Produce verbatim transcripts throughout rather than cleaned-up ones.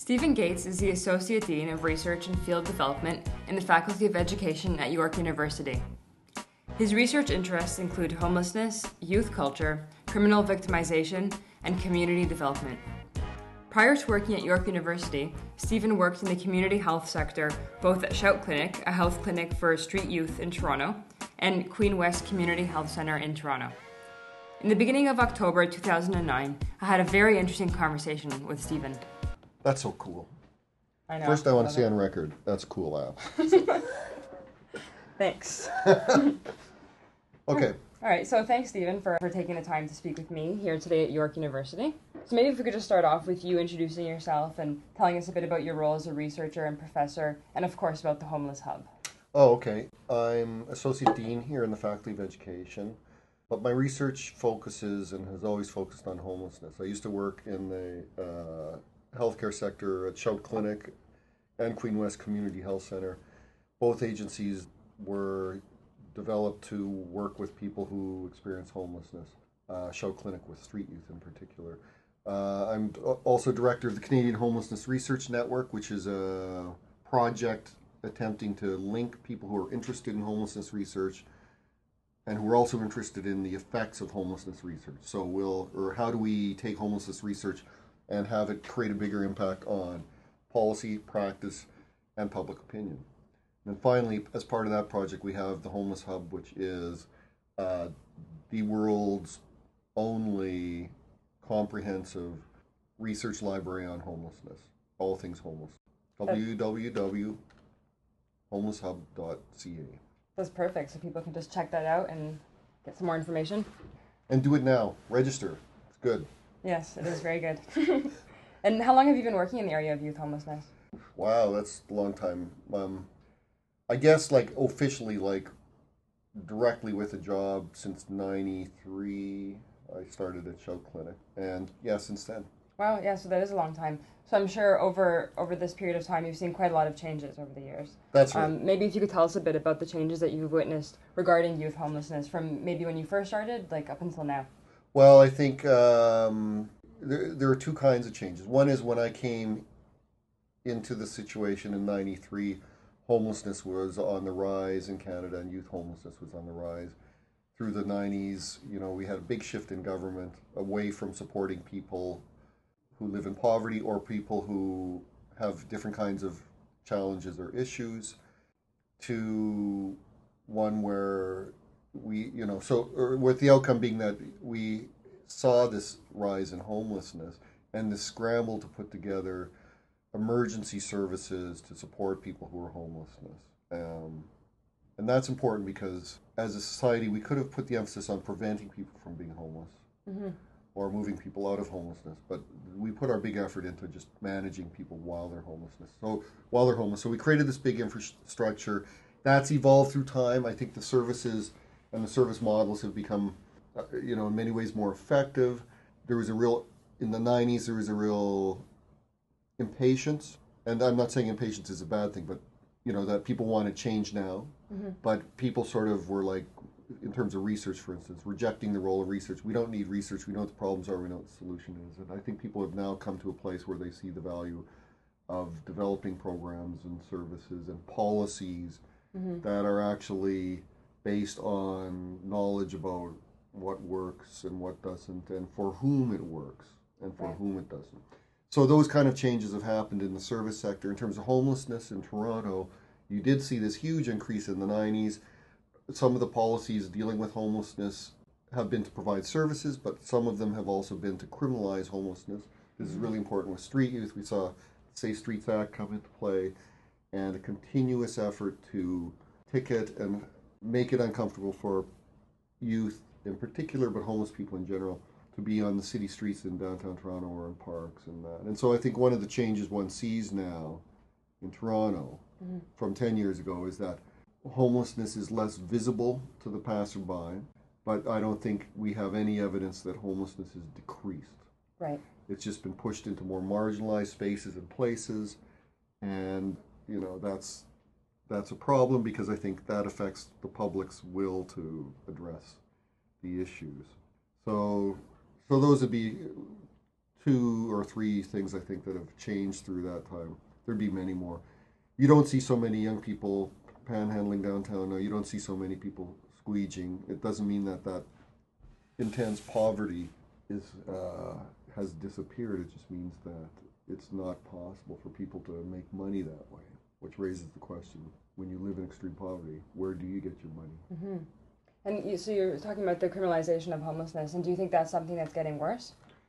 Stephen Gates is the Associate Dean of Research and Field Development in the Faculty of Education at York University. His research interests include homelessness, youth culture, criminal victimization, and community development. Prior to working at York University, Stephen worked in the community health sector both at Shout Clinic, a health clinic for street youth in Toronto, and Queen West Community Health Centre in Toronto. In the beginning of October two thousand nine, I had a very interesting conversation with Stephen. That's so cool. I know. First, I want to say on record, that's a cool app. Thanks. Okay. All right, so thanks, Stephen, for, for taking the time to speak with me here today at York University. So maybe if we could just start off with you introducing yourself and telling us a bit about your role as a researcher and professor, and of course about the Homeless Hub. Oh, okay. I'm Associate Dean here in the Faculty of Education, but my research focuses and has always focused on homelessness. I used to work in the uh, healthcare sector at Shout Clinic and Queen West Community Health Centre. Both agencies were developed to work with people who experience homelessness. Uh, Shout Clinic with street youth in particular. Uh, I'm also director of the Canadian Homelessness Research Network, which is a project attempting to link people who are interested in homelessness research and who are also interested in the effects of homelessness research. So we'll, or how do we take homelessness research and have it create a bigger impact on policy, practice, and public opinion. And then finally, as part of that project, we have the Homeless Hub, which is uh, the world's only comprehensive research library on homelessness, all things homeless. w w w dot homeless hub dot c a. That's perfect, so people can just check that out and get some more information. And do it now. Register. It's good. Yes, it is very good. And how long have you been working in the area of youth homelessness? Wow, that's a long time. Um, I guess like officially, like directly with a job since ninety-three. I started at Shout Clinic, and yeah, since then. Wow, yeah, so that is a long time. So I'm sure over over this period of time, you've seen quite a lot of changes over the years. That's right. Um, maybe if you could tell us a bit about the changes that you've witnessed regarding youth homelessness from maybe when you first started, like up until now. Well, I think um, there, there are two kinds of changes. One is when I came into the situation in ninety-three, homelessness was on the rise in Canada and youth homelessness was on the rise. Through the nineties, you know, we had a big shift in government away from supporting people who live in poverty or people who have different kinds of challenges or issues to one where we, you know, so or with the outcome being that we saw this rise in homelessness and the scramble to put together emergency services to support people who are homelessness. Um, and that's important because as a society, we could have put the emphasis on preventing people from being homeless mm-hmm. or moving people out of homelessness, but we put our big effort into just managing people while they're homelessness. So while they're homeless, so we created this big infrastructure that's evolved through time. I think the services and the service models have become, uh, you know, in many ways more effective. There was a real, in the nineties, there was a real impatience, and I'm not saying impatience is a bad thing, but you know, that people want to change now, mm-hmm. but people sort of were like, in terms of research, for instance, rejecting the role of research. We don't need research. We know what the problems are. We know what the solution is. And I think people have now come to a place where they see the value of developing programs and services and policies mm-hmm. that are actually based on knowledge about what works and what doesn't, and for whom it works and for right. whom it doesn't. So those kind of changes have happened in the service sector. In terms of homelessness in Toronto, you did see this huge increase in the nineties. Some of the policies dealing with homelessness have been to provide services, but some of them have also been to criminalize homelessness. This is really important with street youth. We saw Safe Streets Act come into play, and a continuous effort to ticket and make it uncomfortable for youth in particular, but homeless people in general, to be on the city streets in downtown Toronto or in parks and that. And so I think one of the changes one sees now in Toronto mm-hmm. from ten years ago is that homelessness is less visible to the passerby, but I don't think we have any evidence that homelessness has decreased. Right. It's just been pushed into more marginalized spaces and places, and you know that's that's a problem because I think that affects the public's will to address the issues. So, so those would be two or three things I think that have changed through that time. There'd be many more. You don't see so many young people panhandling downtown now. You don't see so many people squeeging. It doesn't mean that that intense poverty is uh, has disappeared. It just means that it's not possible for people to make money that way, which raises the question, when you live in extreme poverty, where do you get your money? Mm-hmm. And you, so you're talking about the criminalization of homelessness, and do you think that's something that's getting worse?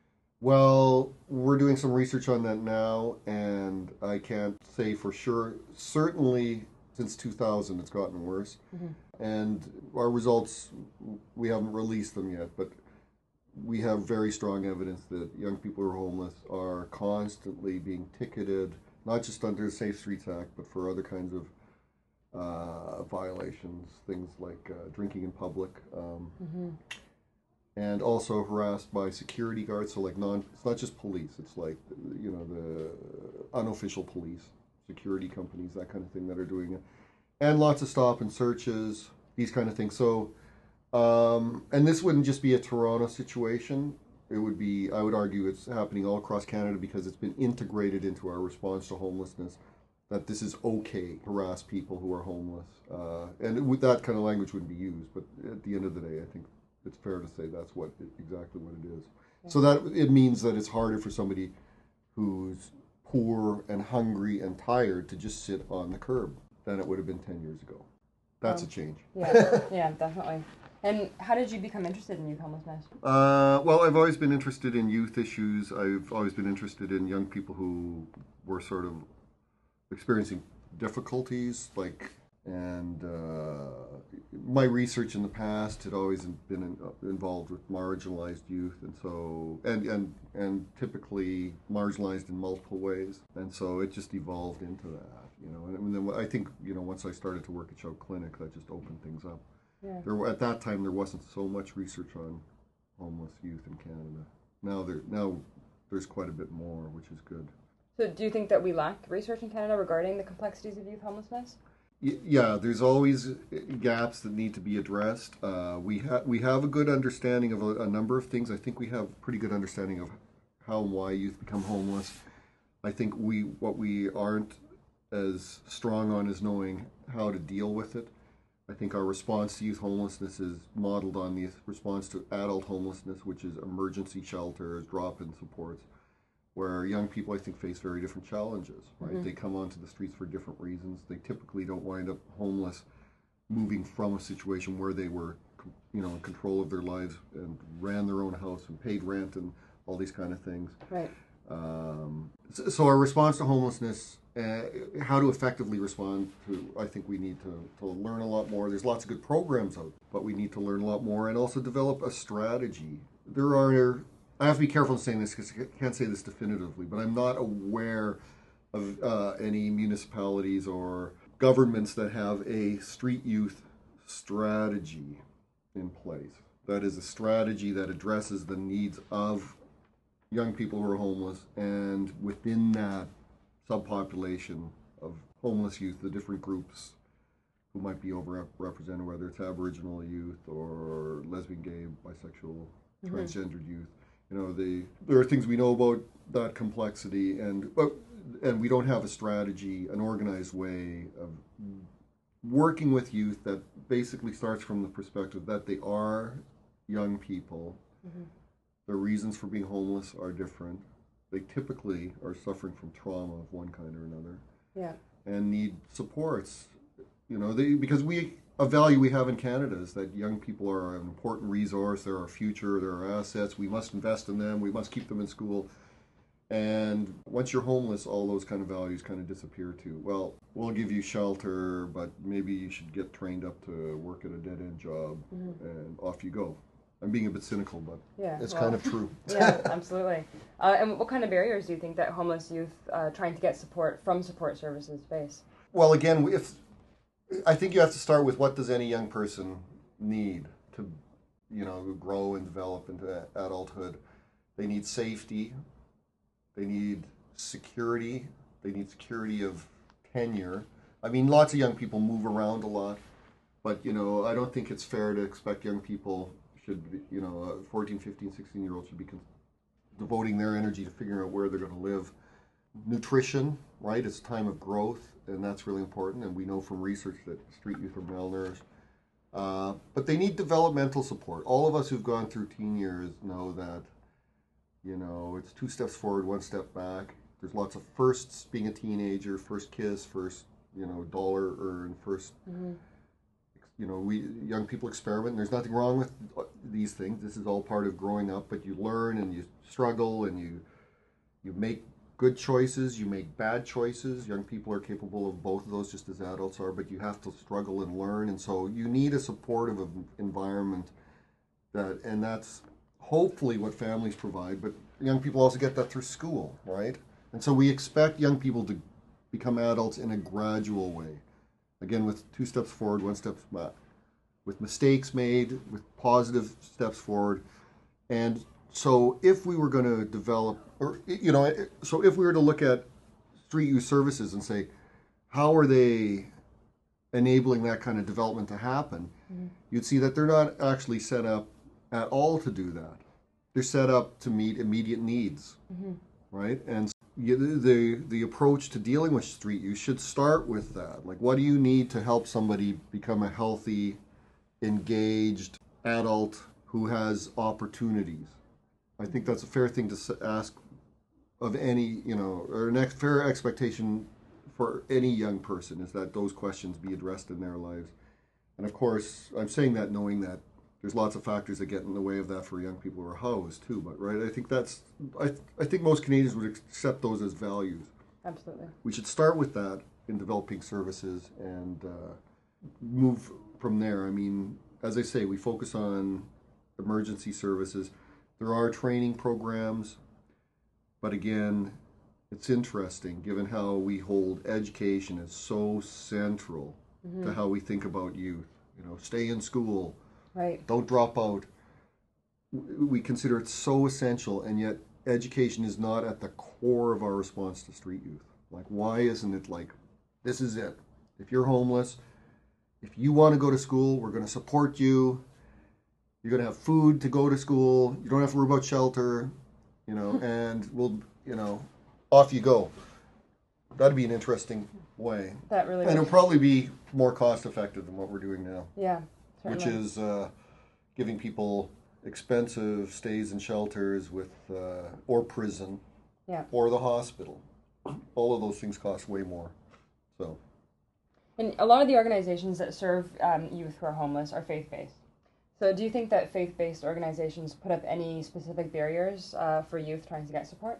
Well, we're doing some research on that now, and I can't say for sure. Certainly, since two thousand, it's gotten worse. Mm-hmm. And our results, we haven't released them yet, but we have very strong evidence that young people who are homeless are constantly being ticketed, not just under the Safe Streets Act, but for other kinds of uh, violations, things like uh, drinking in public. Um, mm-hmm. And also harassed by security guards, so like non, it's not just police, it's like, you know, the unofficial police, security companies, that kind of thing that are doing it. And lots of stop and searches, these kind of things. So, um, and this wouldn't just be a Toronto situation. It would be, I would argue it's happening all across Canada because it's been integrated into our response to homelessness, that this is okay to harass people who are homeless. Uh, and with that kind of language wouldn't be used, but at the end of the day, I think it's fair to say that's what exactly what it is. Yeah. So that it means that it's harder for somebody who's poor and hungry and tired to just sit on the curb than it would have been ten years ago. That's um, a change. Yeah, yeah, definitely. And how did you become interested in youth homelessness? Uh, well, I've always been interested in youth issues. I've always been interested in young people who were sort of experiencing difficulties, like, and uh, my research in the past had always been in, uh, involved with marginalized youth, and so and and and typically marginalized in multiple ways, and so it just evolved into that, you know. And, and then I think, you know, once I started to work at Chow Clinic, that just opened things up. Yeah. There at that time there wasn't so much research on homeless youth in Canada. Now there now there's quite a bit more, which is good. So, do you think that we lack research in Canada regarding the complexities of youth homelessness? Yeah, there's always gaps that need to be addressed. Uh, we have we have a good understanding of a, a number of things. I think we have a pretty good understanding of how and why youth become homeless. I think we what we aren't as strong on is knowing how to deal with it. I think our response to youth homelessness is modeled on the response to adult homelessness, which is emergency shelters, drop-in supports, where young people, I think, face very different challenges, right? Mm-hmm. They come onto the streets for different reasons. They typically don't wind up homeless, moving from a situation where they were, you know, in control of their lives and ran their own house and paid rent and all these kind of things. Right. Um, so, so our response to homelessness, uh, how to effectively respond to, I think we need to, to learn a lot more. There's lots of good programs out, but we need to learn a lot more and also develop a strategy. There are... I have to be careful in saying this because I can't say this definitively, but I'm not aware of uh, any municipalities or governments that have a street youth strategy in place. That is a strategy that addresses the needs of young people who are homeless, and within that subpopulation of homeless youth, the different groups who might be overrepresented, whether it's Aboriginal youth or lesbian, gay, bisexual, mm-hmm. transgendered youth. You know, the there are things we know about that complexity, and but and we don't have a strategy, an organized way of working with youth that basically starts from the perspective that they are young people. Mm-hmm. Their reasons for being homeless are different. They typically are suffering from trauma of one kind or another. Yeah. And need supports. You know, they because we. A value we have in Canada is that young people are an important resource. They're our future. They're our assets. We must invest in them. We must keep them in school. And once you're homeless, all those kind of values kind of disappear too. Well, we'll give you shelter, but maybe you should get trained up to work at a dead-end job, mm-hmm. and off you go. I'm being a bit cynical, but yeah, it's well, kind of true. Yeah, absolutely. Uh, and what kind of barriers do you think that homeless youth uh, trying to get support from support services face? Well, again, if I think you have to start with what does any young person need to, you know, grow and develop into adulthood. They need safety. They need security. They need security of tenure. I mean, lots of young people move around a lot, but, you know, I don't think it's fair to expect young people should be, you know, fourteen, fifteen, sixteen year olds should be con- devoting their energy to figuring out where they're going to live. Nutrition, right? It's a time of growth, and that's really important. And we know from research that street youth are malnourished. Uh, but they need developmental support. All of us who've gone through teen years know that, you know, it's two steps forward, one step back. There's lots of firsts being a teenager, first kiss, first, you know, dollar earned, first, mm-hmm. you know, we young people experiment. And there's nothing wrong with these things. This is all part of growing up, but you learn and you struggle and you you make good choices, you make bad choices. Young people are capable of both of those just as adults are, but you have to struggle and learn. And so you need a supportive environment that, and that's hopefully what families provide, but young people also get that through school, right? And so we expect young people to become adults in a gradual way. Again, with two steps forward, one step back. With mistakes made, with positive steps forward. And so if we were going to develop, or, you know, so if we were to look at street youth services and say, how are they enabling that kind of development to happen, mm-hmm. you'd see that they're not actually set up at all to do that. They're set up to meet immediate needs, mm-hmm. right? And you, the the approach to dealing with street youth should start with that. Like, what do you need to help somebody become a healthy, engaged adult who has opportunities? I think that's a fair thing to ask of any, you know, or an ex- fair expectation for any young person, is that those questions be addressed in their lives. And of course, I'm saying that knowing that there's lots of factors that get in the way of that for young people who are housed too. But right, I think that's, I I think most Canadians would accept those as values. Absolutely. We should start with that in developing services and uh, move from there. I mean, as I say, we focus on emergency services. There are training programs, but again, it's interesting given how we hold education as so central mm-hmm. to how we think about youth. You know, stay in school, right? Don't drop out. We consider it so essential, and yet education is not at the core of our response to street youth. Like, why isn't it like, this is it? If you're homeless, if you want to go to school, we're going to support you. You're going to have food to go to school. You don't have to worry about shelter, you know, and we'll, you know, off you go. That'd be an interesting way. That really And would. it'll probably be more cost effective than what we're doing now. Yeah, certainly. Which is uh, giving people expensive stays in shelters with, uh, or prison, yeah. or the hospital. All of those things cost way more. So. And a lot of the organizations that serve um, youth who are homeless are faith-based. So do you think that faith-based organizations put up any specific barriers uh, for youth trying to get support?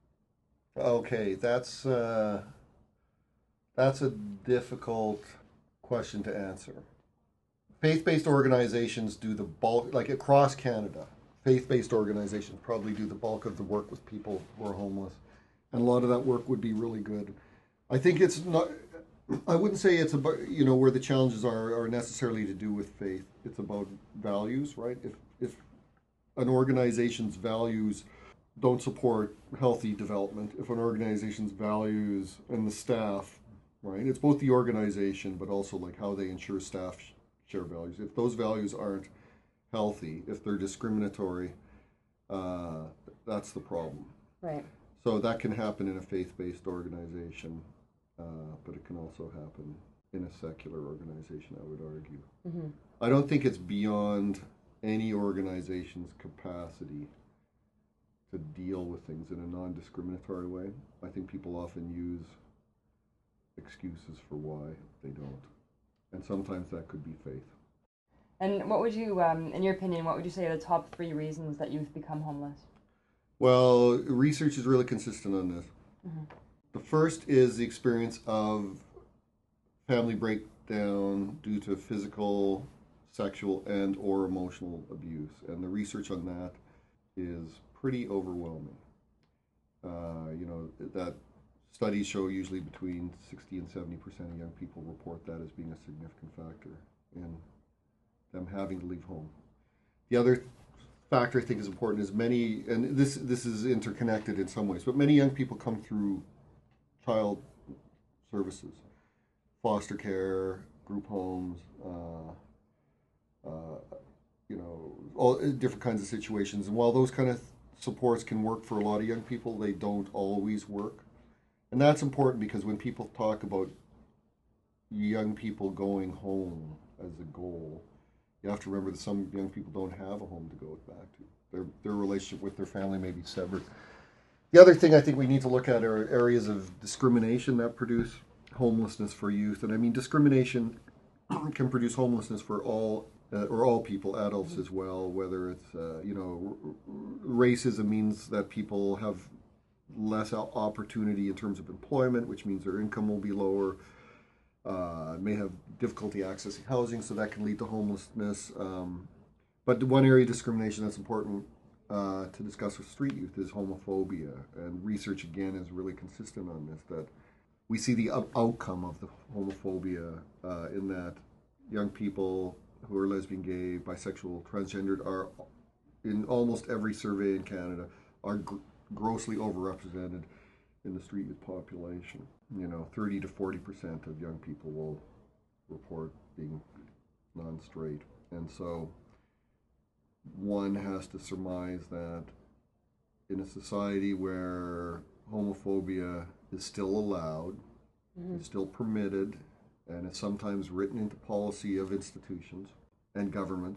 Okay, that's uh, that's a difficult question to answer. Faith-based organizations do the bulk, like across Canada, faith-based organizations probably do the bulk of the work with people who are homeless. And a lot of that work would be really good. I think it's not, I wouldn't say it's about, you know, where the challenges are, are necessarily to do with faith. It's about values, right? If if an organization's values don't support healthy development, if an organization's values and the staff, right? It's both the organization, but also like how they ensure staff share values. If those values aren't healthy, if they're discriminatory, uh, that's the problem. Right. So that can happen in a faith-based organization, uh, but it can also happen in a secular organization, I would argue. Mm-hmm. I don't think it's beyond any organization's capacity to deal with things in a non-discriminatory way. I think people often use excuses for why they don't. And sometimes that could be faith. And what would you, um, in your opinion, what would you say are the top three reasons that youth become homeless? Well, research is really consistent on this. Mm-hmm. The first is the experience of family breakdown due to physical, sexual, and or emotional abuse. And the research on that is pretty overwhelming. Uh, you know, that studies show usually between sixty and seventy percent of young people report that as being a significant factor in them having to leave home. The other factor I think is important is many, and this this is interconnected in some ways, but many young people come through child services, foster care, group homes, uh, uh, you know, all different kinds of situations. And while those kind of supports can work for a lot of young people, they don't always work. And that's important because when people talk about young people going home as a goal, you have to remember that some young people don't have a home to go back to. Their, their relationship with their family may be severed. The other thing I think we need to look at are areas of discrimination that produce homelessness for youth. And I mean, discrimination can produce homelessness for all uh, or all people, adults as well, whether it's, uh, you know, r- racism means that people have less opportunity in terms of employment, which means their income will be lower, uh, may have difficulty accessing housing, so that can lead to homelessness. Um, but the one area of discrimination that's important uh, to discuss with street youth is homophobia, and research again is really consistent on this, that we see the out- outcome of the homophobia uh, in that young people who are lesbian, gay, bisexual, transgendered are, in almost every survey in Canada, are gr- grossly overrepresented in the street youth population. You know, thirty to forty percent of young people will report being non-straight. And so one has to surmise that in a society where homophobia is still allowed, mm-hmm. is still permitted, and is sometimes written into policy of institutions and governments,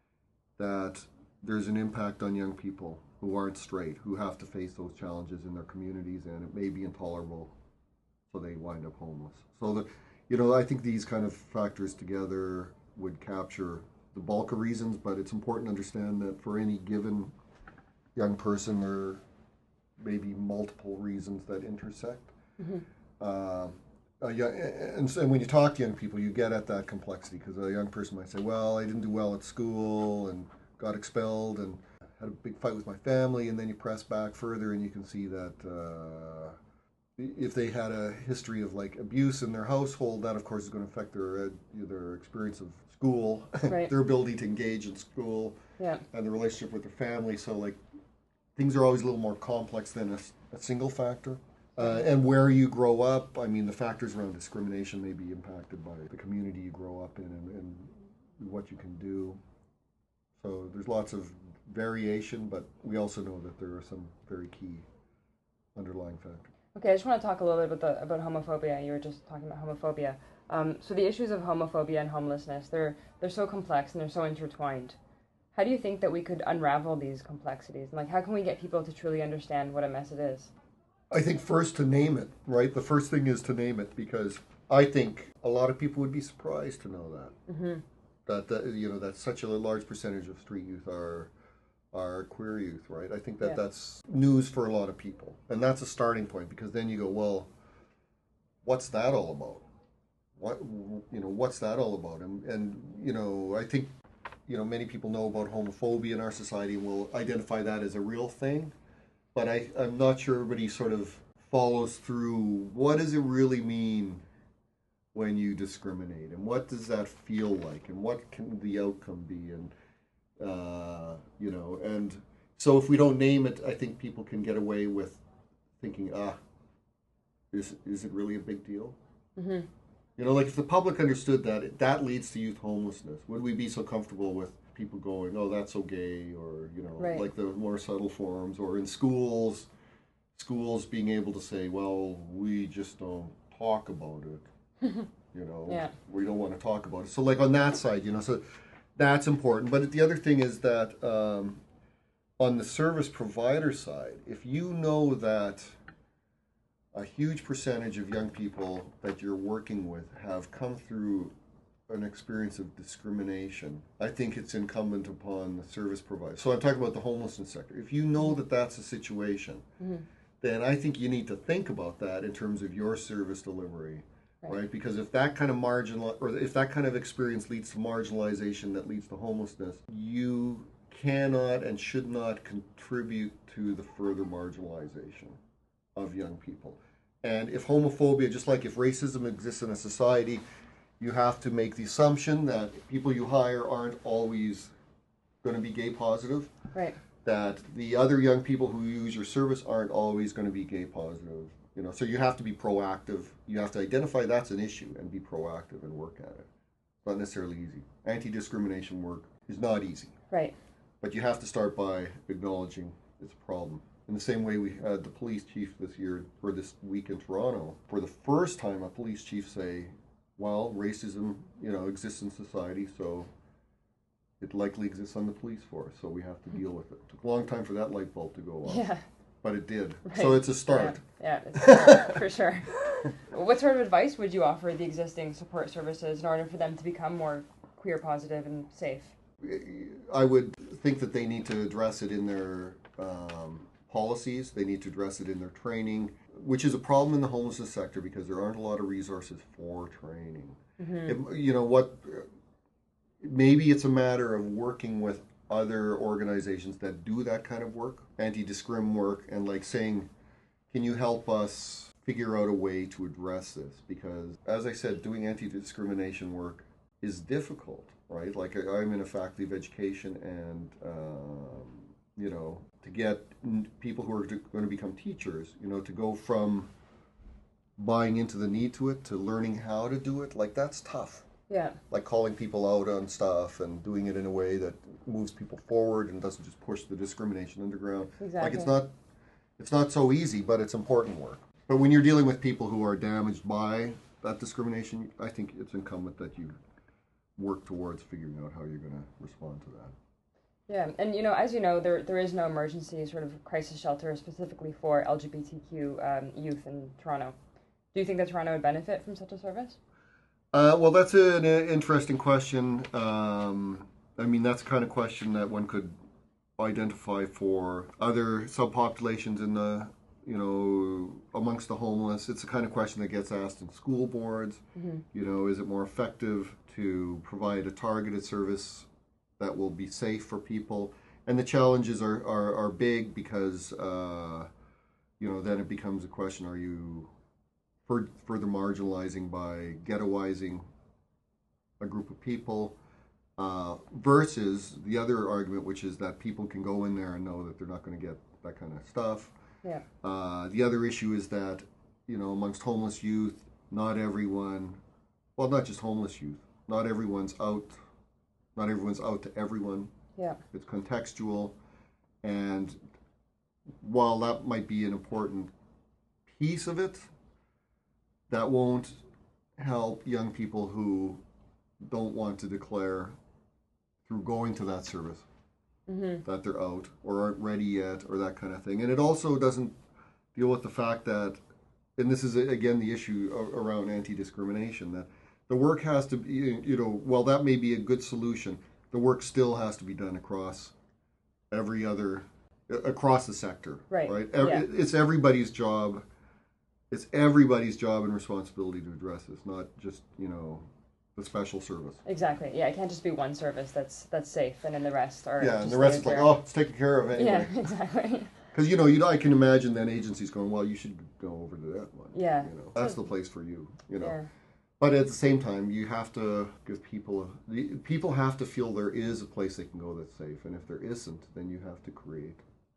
that there's an impact on young people who aren't straight, who have to face those challenges in their communities, and it may be intolerable, so they wind up homeless. So, the, you know, I think these kind of factors together would capture the bulk of reasons, but it's important to understand that for any given young person, there may be multiple reasons that intersect. Mm-hmm. Uh, uh, yeah, and, so, and when you talk to young people, you get at that complexity, because a young person might say, well, I didn't do well at school and got expelled and had a big fight with my family, and then you press back further and you can see that uh, if they had a history of like abuse in their household, that of course is going to affect their ed, their experience of school, right. their ability to engage in school, yeah. and the relationship with their family. So like things are always a little more complex than a, a single factor. Uh, and where you grow up, I mean, the factors around discrimination may be impacted by the community you grow up in and, and what you can do. So there's lots of variation, but we also know that there are some very key underlying factors. Okay, I just want to talk a little bit about the, about homophobia. You were just talking about homophobia. Um, so the issues of homophobia and homelessness, they're they're so complex and they're so intertwined. How do you think that we could unravel these complexities? And like, how can we get people to truly understand what a mess it is? I think first to name it, right? The first thing is to name it, because I think a lot of people would be surprised to know that. Mm-hmm. That, that, you know, that such a large percentage of street youth are are queer youth, right? I think that yeah. that's news for a lot of people. And that's a starting point, because then you go, well, what's that all about? What, you know, what's that all about? And, and you know, I think, you know, many people know about homophobia in our society and will identify that as a real thing. But I, I'm not sure everybody sort of follows through. What does it really mean when you discriminate? And what does that feel like? And what can the outcome be? And, uh, you know, and so if we don't name it, I think people can get away with thinking, ah, is, is it really a big deal? Mm-hmm. You know, like if the public understood that, it, that leads to youth homelessness, would we be so comfortable with people going, oh, that's so gay, or, you know, right. like the more subtle forms, or in schools, schools being able to say, well, we just don't talk about it, you know, yeah. we don't want to talk about it. So like on that side, you know, so that's important. But the other thing is that um, on the service provider side, if you know that a huge percentage of young people that you're working with have come through an experience of discrimination, I think it's incumbent upon the service provider. So I'm talking about the homelessness sector. If you know that that's a situation, mm-hmm. then I think you need to think about that in terms of your service delivery, right? right? Because if that kind of marginal, or if that kind of experience leads to marginalization that leads to homelessness, you cannot and should not contribute to the further marginalization of young people. And if homophobia, just like if racism exists in a society, you have to make the assumption that people you hire aren't always going to be gay positive. Right. That the other young people who use your service aren't always going to be gay positive. You know, so you have to be proactive. You have to identify that's an issue and be proactive and work at it. It's not necessarily easy. Anti-discrimination work is not easy. Right. But you have to start by acknowledging it's a problem. In the same way we had the police chief this year, or this week in Toronto, for the first time a police chief say, well, racism, you know, exists in society, so it likely exists on the police force, so we have to deal with it. It took a long time for that light bulb to go off. Yeah. But it did. Right. So it's a start. Yeah, yeah, it's a start, for sure. What sort of advice would you offer the existing support services in order for them to become more queer positive and safe? I would think that they need to address it in their um, policies. They need to address it in their training, which is a problem in the homelessness sector because there aren't a lot of resources for training. Mm-hmm. It, you know what? Maybe it's a matter of working with other organizations that do that kind of work, anti-discrim work, and like saying, can you help us figure out a way to address this? Because, as I said, doing anti-discrimination work is difficult, right? Like, I'm in a faculty of education, and, um, you know, to get people who are going to become teachers, you know, to go from buying into the need to it to learning how to do it, like, that's tough. Yeah. Like calling people out on stuff and doing it in a way that moves people forward and doesn't just push the discrimination underground. Exactly. Like it's not it's not so easy, but it's important work. But when you're dealing with people who are damaged by that discrimination, I think it's incumbent that you work towards figuring out how you're going to respond to that. Yeah, and you know, as you know, there there is no emergency sort of crisis shelter specifically for L G B T Q um, youth in Toronto. Do you think that Toronto would benefit from such a service? Uh, well, that's an interesting question. Um, I mean, that's the kind of question that one could identify for other subpopulations in the, you know, amongst the homeless. It's the kind of question that gets asked in school boards. Mm-hmm. You know, is it more effective to provide a targeted service that will be safe for people? And the challenges are, are, are big because, uh, you know, then it becomes a question, are you further marginalizing by ghettoizing a group of people, uh, versus the other argument, which is that people can go in there and know that they're not going to get that kind of stuff. Yeah. Uh, the other issue is that, you know, amongst homeless youth, not everyone, well, not just homeless youth, not everyone's out, not everyone's out to everyone. Yeah. It's contextual, and while that might be an important piece of it, that won't help young people who don't want to declare through going to that service mm-hmm. that they're out or aren't ready yet or that kind of thing. And it also doesn't deal with the fact that, and this is again the issue around anti-discrimination, that the work has to be, you know, while that may be a good solution, the work still has to be done across every other, across the sector. Right. Right? Yeah. It's everybody's job. It's everybody's job and responsibility to address this, not just, you know, the special service. Exactly. Yeah, it can't just be one service that's that's safe, and then the rest are. Yeah, and the rest is like, oh, it's taken care of anyway. Yeah, exactly. Because you know, you know, I can imagine then agencies going, well, you should go over to that one. Yeah. You know, that's the place for you. You know. Yeah. But at the same time, you have to give people a, the, people have to feel there is a place they can go that's safe, and if there isn't, then you have to create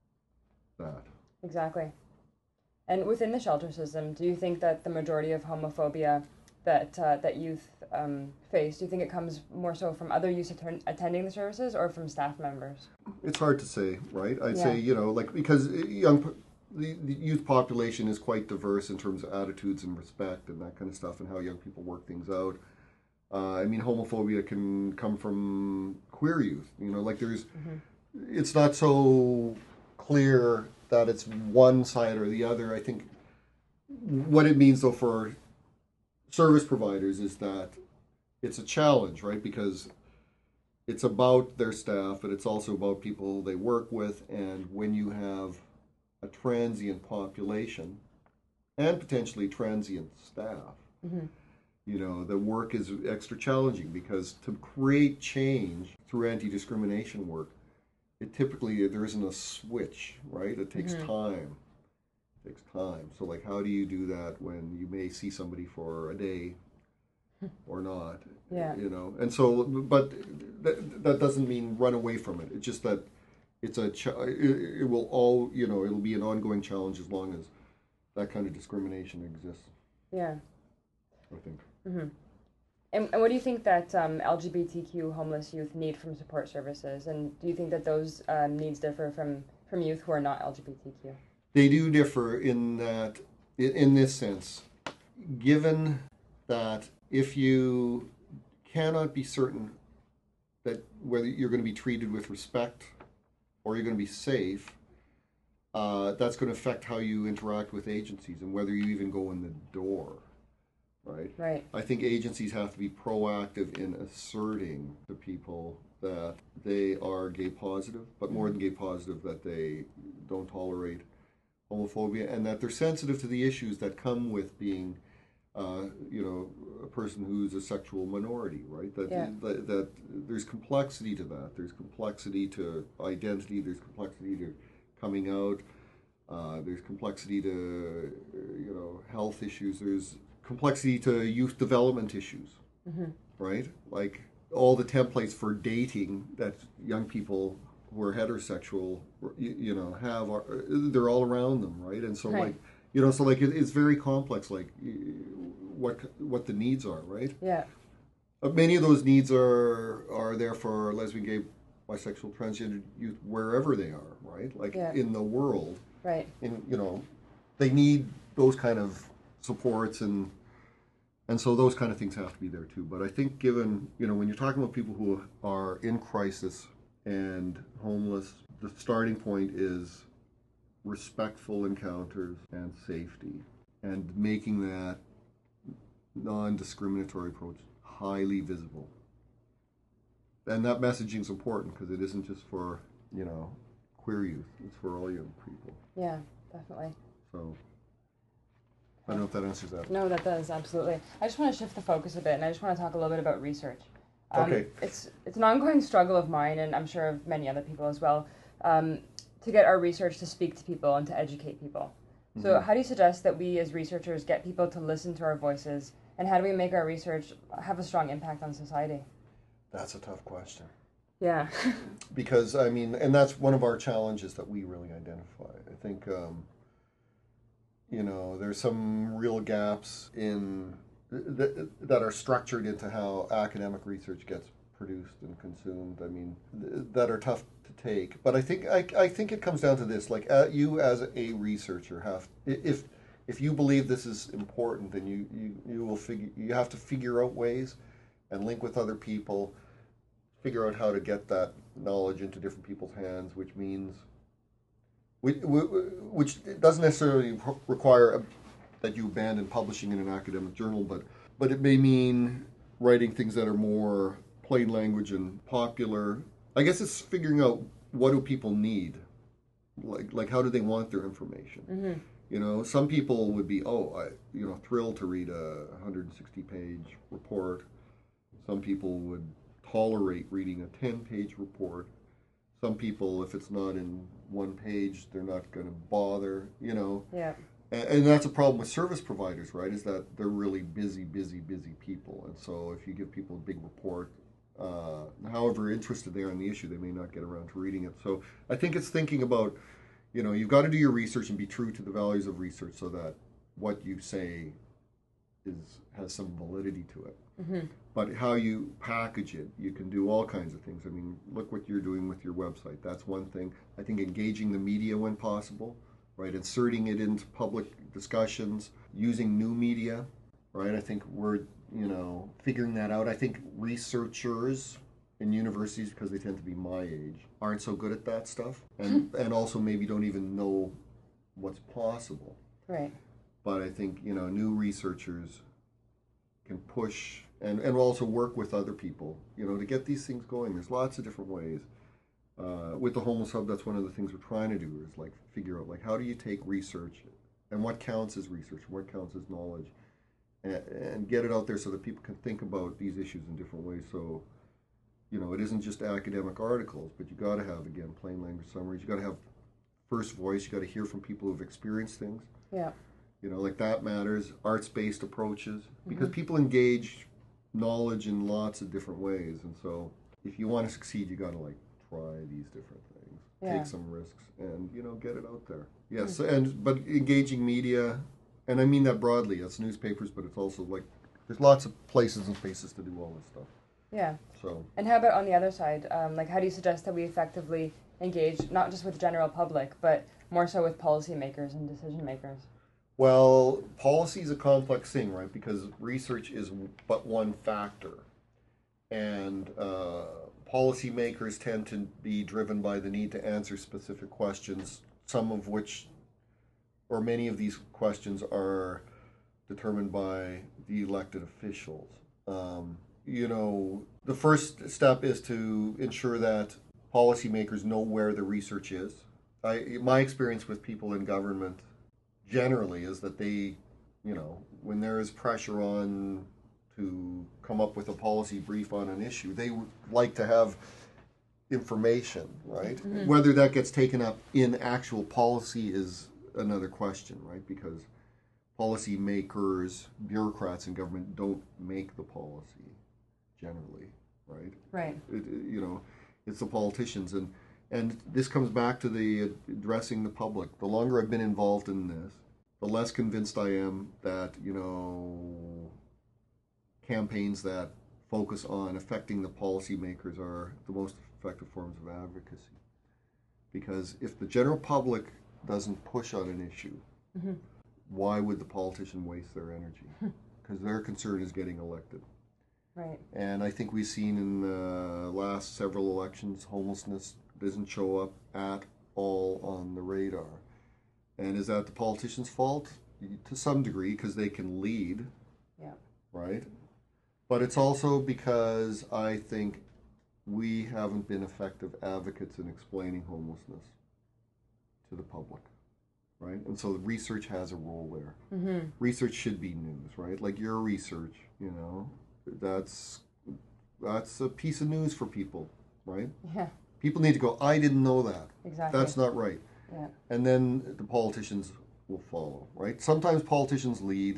that. Exactly. And within the shelter system, do you think that the majority of homophobia that uh, that youth um, face, do you think it comes more so from other youth att- attending the services or from staff members? It's hard to say, right? I'd Yeah. say, you know, like, because young, the, the youth population is quite diverse in terms of attitudes and respect and that kind of stuff and how young people work things out. Uh, I mean, homophobia can come from queer youth, you know, like there's, mm-hmm. it's not so clear that it's one side or the other. I think what it means, though, for service providers is that it's a challenge, right? Because it's about their staff, but it's also about people they work with. And when you have a transient population and potentially transient staff, mm-hmm. you know, the work is extra challenging because to create change through anti-discrimination work, it typically, there isn't a switch, right? It takes mm-hmm. time. It takes time. So, like, how do you do that when you may see somebody for a day or not? Yeah. You know? And so, but that, that doesn't mean run away from it. It's just that it's a, ch- it, it will all, you know, it'll be an ongoing challenge as long as that kind of discrimination exists. Yeah. I think. Mm-hmm. And, and what do you think that um, L G B T Q homeless youth need from support services? And do you think that those um, needs differ from, from from youth who are not L G B T Q? They do differ in that, in this sense, given that if you cannot be certain that whether you're going to be treated with respect or you're going to be safe, uh, that's going to affect how you interact with agencies and whether you even go in the door, right? Right. I think agencies have to be proactive in asserting to people that they are gay positive, but more than gay positive, that they don't tolerate homophobia and that they're sensitive to the issues that come with being Uh, you know, a person who's a sexual minority, right? That, yeah. that that there's complexity to that. There's complexity to identity. There's complexity to coming out. Uh, there's complexity to, you know, health issues. There's complexity to youth development issues, mm-hmm. right? Like all the templates for dating that young people who are heterosexual, you, you know, have, are, they're all around them, right? And so, right. like, you know, so like it, it's very complex, like what what the needs are, right? Yeah. Uh, many of those needs are are there for lesbian, gay, bisexual, transgender youth wherever they are, right? Like yeah. in the world, right? In you know, they need those kind of supports and and so those kind of things have to be there too. But I think given you know when you're talking about people who are in crisis and homeless, the starting point is respectful encounters and safety, and making that non-discriminatory approach highly visible. And that messaging is important because it isn't just for, you know, queer youth, it's for all young people. Yeah, definitely. So, I don't know if that answers that. No, that does, absolutely. I just want to shift the focus a bit, and I just want to talk a little bit about research. Um, okay. It's, it's an ongoing struggle of mine, and I'm sure of many other people as well, um, to get our research to speak to people and to educate people. So mm-hmm. how do you suggest that we as researchers get people to listen to our voices, and how do we make our research have a strong impact on society? That's a tough question. Yeah. Because, I mean, and that's one of our challenges that we really identify. I think, um, you know, there's some real gaps in th- that are structured into how academic research gets produced and consumed. I mean, th- that are tough to take. But I think I, I think it comes down to this: like uh, you as a researcher have, if if you believe this is important, then you you, you will figure you have to figure out ways and link with other people, figure out how to get that knowledge into different people's hands, which means which, which doesn't necessarily require that you abandon publishing in an academic journal, but but it may mean writing things that are more plain language and popular. I guess it's figuring out what do people need, like like how do they want their information. Mm-hmm. You know, some people would be oh I you know thrilled to read a one hundred sixty page report. Some people would tolerate reading a ten page report. Some people, if it's not in one page, they're not going to bother. You know. Yeah. And that's a problem with service providers, right? Is that they're really busy, busy, busy people, and so if you give people a big report, uh, however interested they are in the issue, they may not get around to reading it. So I think it's thinking about, you know, you've got to do your research and be true to the values of research, so that what you say is has some validity to it. Mm-hmm. But how you package it, you can do all kinds of things. I mean, look what you're doing with your website. That's one thing. I think engaging the media when possible. Right, inserting it into public discussions, using new media, right? I think we're, you know, figuring that out. I think researchers in universities, because they tend to be my age, aren't so good at that stuff, and and also maybe don't even know what's possible. Right. But I think, you know, new researchers can push and, and also work with other people, you know, to get these things going. There's lots of different ways. Uh, with the Homeless Hub, that's one of the things we're trying to do is like figure out like how do you take research and what counts as research, what counts as knowledge, and, and get it out there so that people can think about these issues in different ways. So, you know, it isn't just academic articles, but you got to have, again, plain language summaries. You got to have first voice. You got to hear from people who've experienced things. Yeah. You know, like that matters. Arts-based approaches, because mm-hmm. people engage knowledge in lots of different ways, and so if you want to succeed, you got to like. Try these different things, yeah. take some risks, and you know, get it out there. Yes, mm-hmm. and but engaging media, and I mean that broadly. It's newspapers, but it's also like there's lots of places and spaces to do all this stuff. Yeah. So. And how about on the other side? Um, like, how do you suggest that we effectively engage not just with the general public, but more so with policymakers and decision makers? Well, policy is a complex thing, right? Because research is but one factor. And uh, policymakers tend to be driven by the need to answer specific questions, some of which, or many of these questions, are determined by the elected officials. Um, you know, the first step is to ensure that policymakers know where the research is. I, my experience with people in government generally is that they, you know, when there is pressure on to come up with a policy brief on an issue, they would like to have information, right? Mm-hmm. Whether that gets taken up in actual policy is another question, right? Because policy makers, bureaucrats in government don't make the policy generally, right? Right. It, it, you know, it's the politicians. And, and this comes back to the addressing the public. The longer I've been involved in this, the less convinced I am that, you know, campaigns that focus on affecting the policymakers are the most effective forms of advocacy. Because if the general public doesn't push on an issue, mm-hmm. why would the politician waste their energy? Because their concern is getting elected. Right. And I think we've seen in the last several elections, homelessness doesn't show up at all on the radar. And is that the politician's fault? To some degree, because they can lead. Yeah. Right? But it's also because I think we haven't been effective advocates in explaining homelessness to the public, right? And so the research has a role there. Mm-hmm. Research should be news, right? Like your research, you know, that's that's a piece of news for people, right? Yeah. People need to go, I didn't know that. Exactly. That's not right. Yeah. And then the politicians will follow, right? Sometimes politicians lead,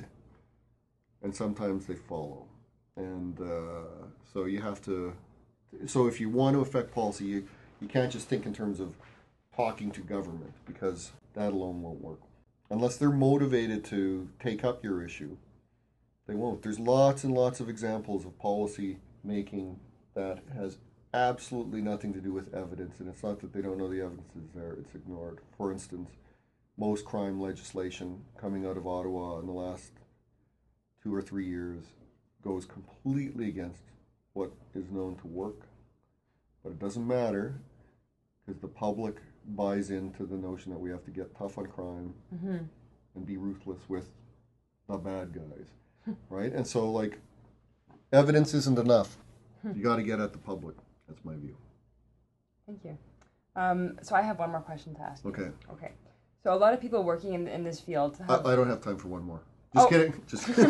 and sometimes they follow. And uh, so you have to, so if you want to affect policy, you, you can't just think in terms of talking to government, because that alone won't work. Unless they're motivated to take up your issue, they won't. There's lots and lots of examples of policy making that has absolutely nothing to do with evidence, and it's not that they don't know the evidence is there, it's ignored. For instance, most crime legislation coming out of Ottawa in the last two or three years goes completely against what is known to work. But it doesn't matter, because the public buys into the notion that we have to get tough on crime mm-hmm. and be ruthless with the bad guys, right? And so, like, evidence isn't enough. You got to get at the public. That's my view. Thank you. Um, so I have one more question to ask you. Okay. Okay. So a lot of people working in in this field have... I, I don't have time for one more. Just oh. kidding. Just kidding.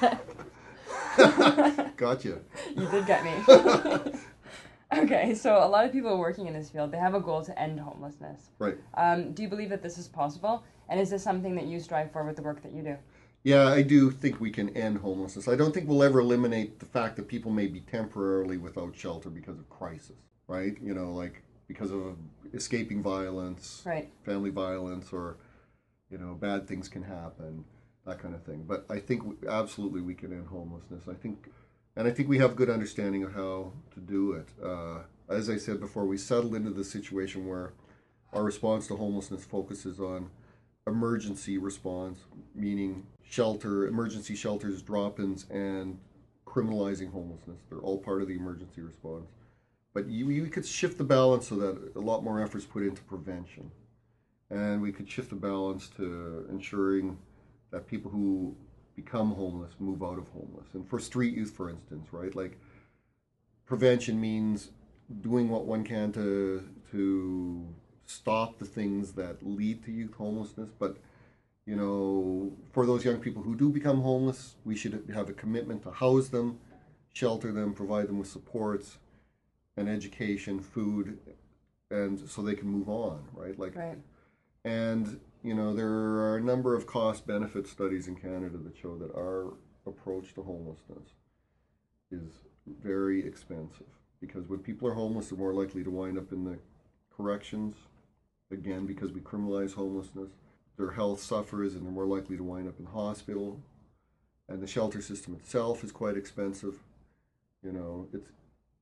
Gotcha. You did get me. Okay, so a lot of people working in this field, they have a goal to end homelessness. Right. Um, do you believe that this is possible? And is this something that you strive for with the work that you do? Yeah, I do think we can end homelessness. I don't think we'll ever eliminate the fact that people may be temporarily without shelter because of crisis, right? You know, like because of escaping violence, right. family violence, or, you know, bad things can happen, that kind of thing. But I think we, absolutely we can end homelessness. I think, and I think we have a good understanding of how to do it. Uh, as I said before, we settled into the situation where our response to homelessness focuses on emergency response, meaning shelter, emergency shelters, drop-ins, and criminalizing homelessness. They're all part of the emergency response. But you, you could shift the balance so that a lot more efforts put into prevention. And we could shift the balance to ensuring that people who become homeless move out of homeless. And for street youth, for instance, right? Like, prevention means doing what one can to to stop the things that lead to youth homelessness. But, you know, for those young people who do become homeless, we should have a commitment to house them, shelter them, provide them with supports and education, food, and so they can move on, right? Like, right. And, you know, there are a number of cost-benefit studies in Canada that show that our approach to homelessness is very expensive. Because when people are homeless, they're more likely to wind up in the corrections, again, because we criminalize homelessness. Their health suffers, and they're more likely to wind up in hospital. And the shelter system itself is quite expensive. You know, it's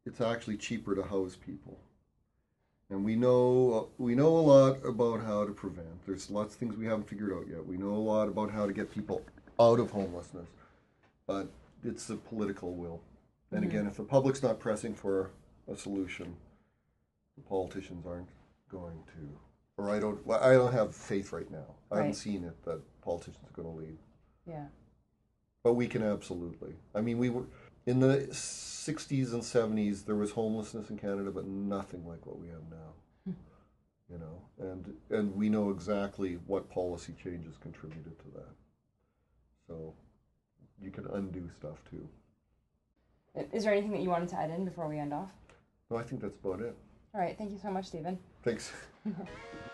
it's actually cheaper to house people. And we know we know a lot about how to prevent. There's lots of things we haven't figured out yet. We know a lot about how to get people out of homelessness, but it's a political will. And mm-hmm. again, if the public's not pressing for a solution, the politicians aren't going to. Or I don't. Well, I don't have faith right now. I right. haven't seen it that politicians are going to lead. Yeah. But we can absolutely. I mean, we were in the sixties and seventies. There was homelessness in Canada, but nothing like what we have now. You know, and and we know exactly what policy changes contributed to that. So you can undo stuff too. Is there anything that you wanted to add in before we end off? No, I think that's about it. All right. Thank you so much, Stephen. Thanks.